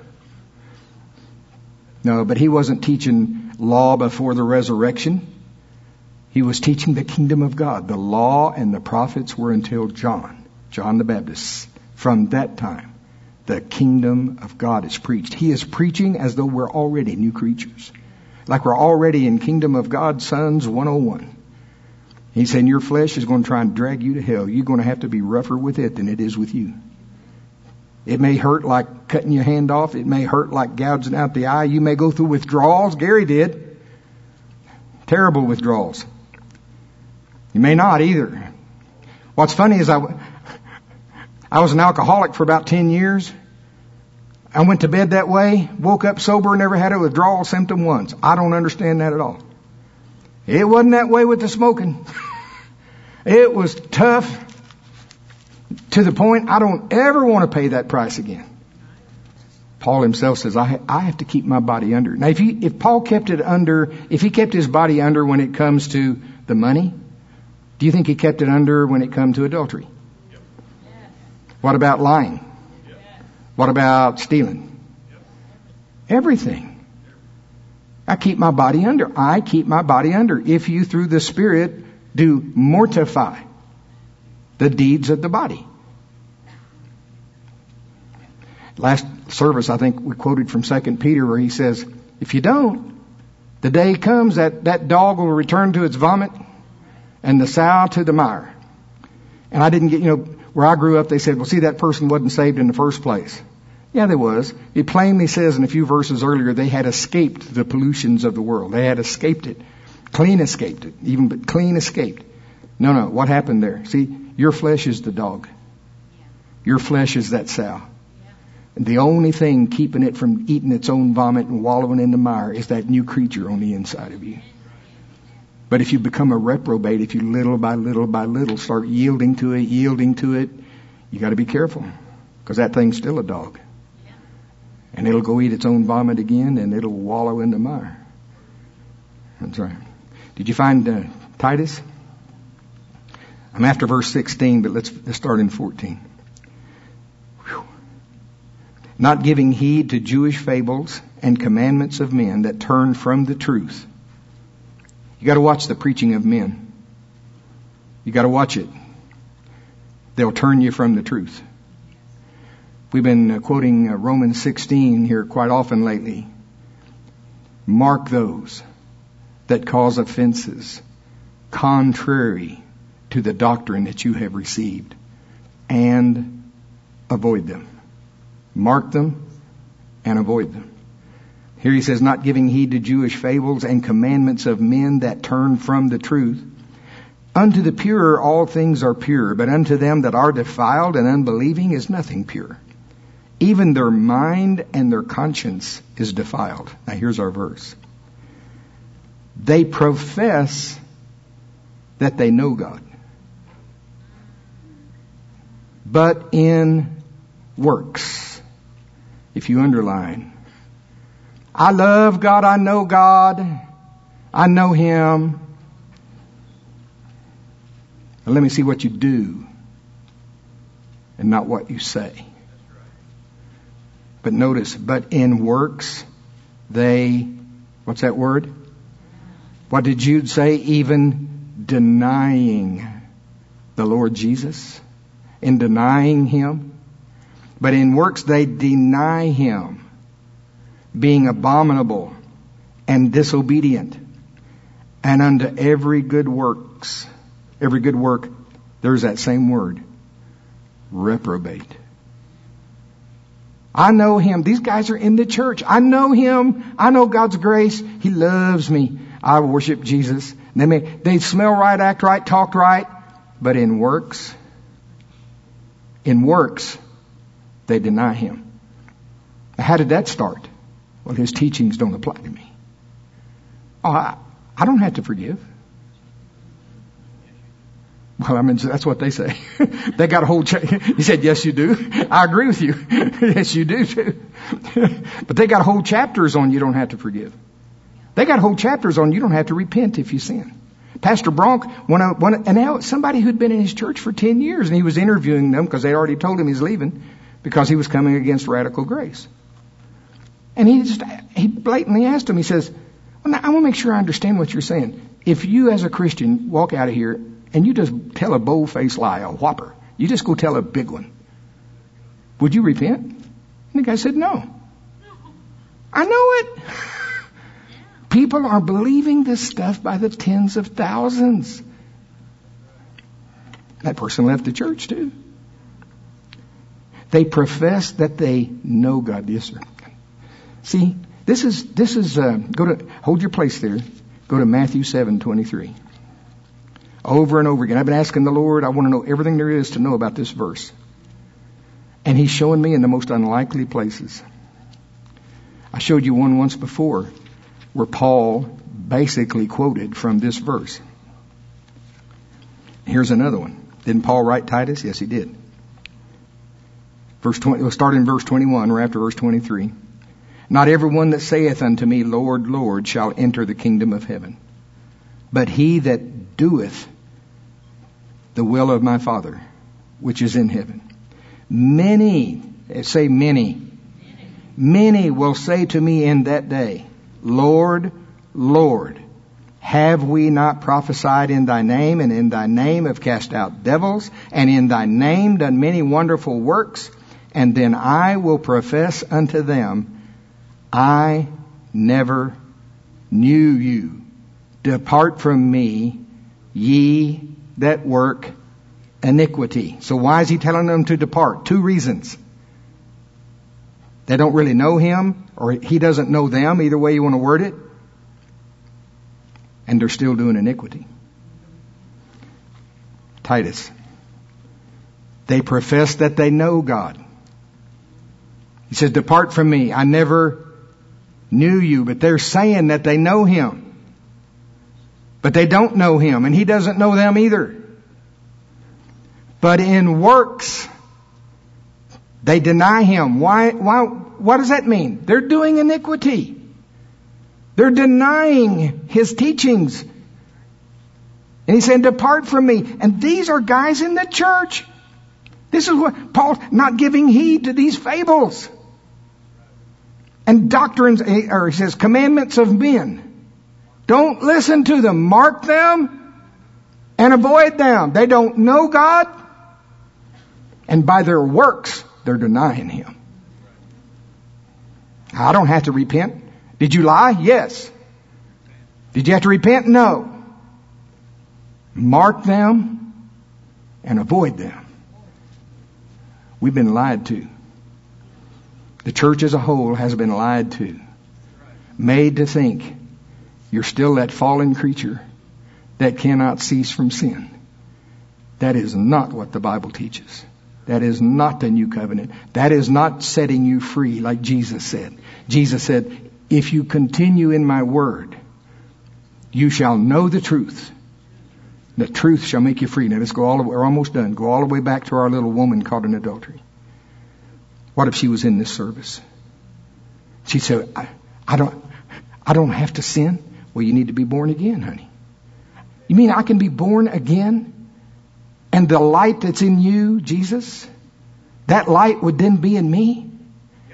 No, but He wasn't teaching law before the resurrection. He was teaching the kingdom of God. The law and the prophets were until John the Baptist. From that time, the kingdom of God is preached. He is preaching as though we're already new creatures. Like we're already in kingdom of God, sons 101. He's saying your flesh is going to try and drag you to hell. You're going to have to be rougher with it than it is with you. It may hurt like cutting your hand off. It may hurt like gouging out the eye. You may go through withdrawals. Gary did. Terrible withdrawals. You may not either. What's funny is I was an alcoholic for about 10 years. I went to bed that way, woke up sober, never had a withdrawal symptom once. I don't understand that at all. It wasn't that way with the smoking. It was tough to the point I don't ever want to pay that price again. Paul himself says, I have to keep my body under. Now, if Paul kept it under, if he kept his body under when it comes to the money, do you think he kept it under when it comes to adultery? Yep. What about lying? Yep. What about stealing? Yep. Everything. I keep my body under. I keep my body under. If you, through the Spirit, do mortify the deeds of the body. Last service, I think we quoted from 2 Peter where he says, if you don't, the day comes that dog will return to its vomit and the sow to the mire. And I didn't get, where I grew up, they said, well, see, that person wasn't saved in the first place. Yeah, there was. It plainly says in a few verses earlier, they had escaped the pollutions of the world. They had escaped it. Clean escaped it. But clean escaped. No. What happened there? See, your flesh is the dog. Your flesh is that sow. And the only thing keeping it from eating its own vomit and wallowing in the mire is that new creature on the inside of you. But if you become a reprobate, if you little by little start yielding to it, you got to be careful, because that thing's still a dog. And it'll go eat its own vomit again, and it'll wallow in the mire. That's right. Did you find Titus? I'm after verse 16, but let's start in 14. Whew. Not giving heed to Jewish fables and commandments of men that turn from the truth. You got to watch the preaching of men. You got to watch it. They'll turn you from the truth. We've been quoting Romans 16 here quite often lately. Mark those that cause offenses contrary to the doctrine that you have received, and avoid them. Mark them and avoid them. Here he says, not giving heed to Jewish fables and commandments of men that turn from the truth. Unto the pure all things are pure, but unto them that are defiled and unbelieving is nothing pure. Even their mind and their conscience is defiled. Now here's our verse. They profess that they know God, but in works, if you underline, I love God, I know God, I know Him. Now let me see what you do and not what you say. But notice, but in works what's that word? What did Jude say? Even denying the Lord Jesus. In denying Him. But in works they deny Him, being abominable and disobedient. And unto every good work, there's that same word, reprobate. I know him. These guys are in the church. I know him. I know God's grace. He loves me. I worship Jesus. They smell right, act right, talk right. But in works, they deny him. How did that start? Well, his teachings don't apply to me. Oh, I don't have to forgive. Well, I mean, that's what they say. They got a whole He said, yes, you do. I agree with you. Yes, you do too. But they got whole chapters on you don't have to forgive. They got whole chapters on you don't have to repent if you sin. Pastor Bronk, and now somebody who'd been in his church for 10 years, and he was interviewing them because they already told him he's leaving because he was coming against radical grace. And he blatantly asked him, he says, well, now, I want to make sure I understand what you're saying. If you as a Christian walk out of here and you just tell a bold-faced lie, a whopper, you just go tell a big one, would you repent? And the guy said, no. I know it. People are believing this stuff by the tens of thousands. That person left the church too. They profess that they know God. Yes, sir. See, this is, hold your place there. Go to Matthew 7:23. Over and over again. I've been asking the Lord, I want to know everything there is to know about this verse. And He's showing me in the most unlikely places. I showed you one once before where Paul basically quoted from this verse. Here's another one. Didn't Paul write Titus? Yes, he did. Verse 20, we'll start in verse 21 or after verse 23. Not everyone that saith unto me, Lord, Lord, shall enter the kingdom of heaven, but he that doeth the will of my Father, which is in heaven. Many will say to me in that day, Lord, Lord, have we not prophesied in thy name, and in thy name have cast out devils, and in thy name done many wonderful works? And then I will profess unto them, I never knew you. Depart from me, ye that work iniquity. So why is he telling them to depart? 2 reasons. They don't really know him, or he doesn't know them, either way you want to word it. And they're still doing iniquity. Titus. They profess that they know God. He says, depart from me, I never knew you. But they're saying that they know him. But they don't know him, and he doesn't know them either. But in works, they deny him. Why? What does that mean? They're doing iniquity. They're denying his teachings. And he's saying, depart from me. And these are guys in the church. This is what Paul's not giving heed to these fables and doctrines, or he says, commandments of men. Don't listen to them. Mark them and avoid them. They don't know God. And by their works, they're denying him. I don't have to repent. Did you lie? Yes. Did you have to repent? No. Mark them and avoid them. We've been lied to. The church as a whole has been lied to. Made to think you're still that fallen creature that cannot cease from sin. That is not what the Bible teaches. That is not the new covenant. That is not setting you free like Jesus said. Jesus said, if you continue in my word, you shall know the truth. The truth shall make you free. Now let's go all the way, we're almost done. Go all the way back to our little woman caught in adultery. What if she was in this service? She said, I don't have to sin. Well, you need to be born again, honey. You mean I can be born again? And the light that's in you, Jesus, that light would then be in me?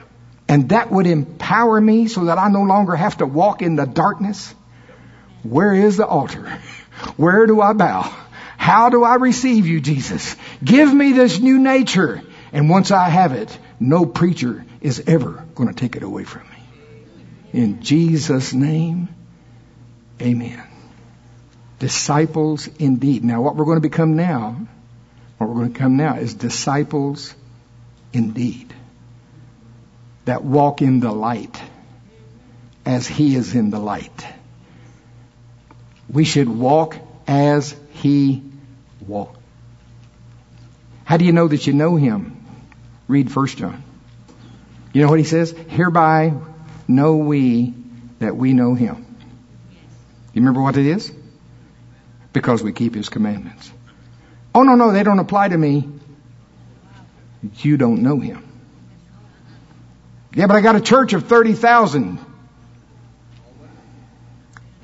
and that would empower me so that I no longer have to walk in the darkness, where is the altar? Where do I bow? How do I receive you, Jesus? Give me this new nature. And once I have it, no preacher is ever going to take it away from me. In Jesus' name, amen. Disciples indeed. Now what we're going to become now, is disciples indeed. That walk in the light as He is in the light. We should walk as He walked. How do you know that you know Him? Read 1 John. You know what he says? Hereby know we that we know Him. You remember what it is? Because we keep His commandments. Oh, no, they don't apply to me. You don't know Him. Yeah, but I got a church of 30,000.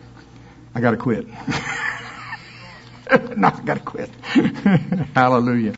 I got to quit. No, I got to quit. Hallelujah.